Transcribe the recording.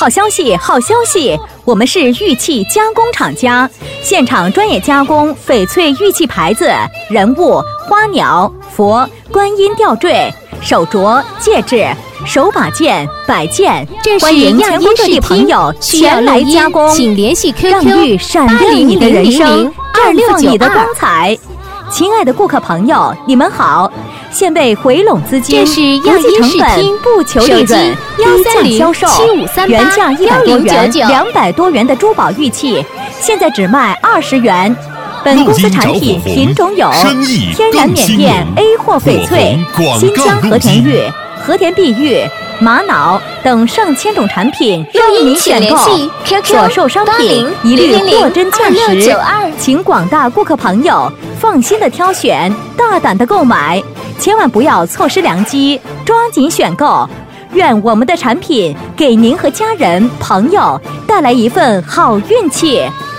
好消息，好消息！我们是玉器加工厂家，现场专业加工翡翠玉器牌子、人物、花鸟、佛、观音吊坠、手镯、戒指、手把件、摆件，欢迎全国各地朋友前来加工， 请联系 QQ 让玉闪亮你的人生，绽放你的光彩。亲爱的顾客朋友，你们好！现为回笼资金， 这是不计成本，不求利润，低价销售，原价100多元、200多元的珠宝玉器，现在只卖20元。本公司产品品种有天然缅甸 A 货翡翠、新疆和田玉、和田碧玉、玛瑙等上千种产品任您选购，所售商品一律货真价实，请广大顾客朋友放心的挑选，大胆的购买，千万不要错失良机，抓紧选购。愿我们的产品给您和家人朋友带来一份好运气。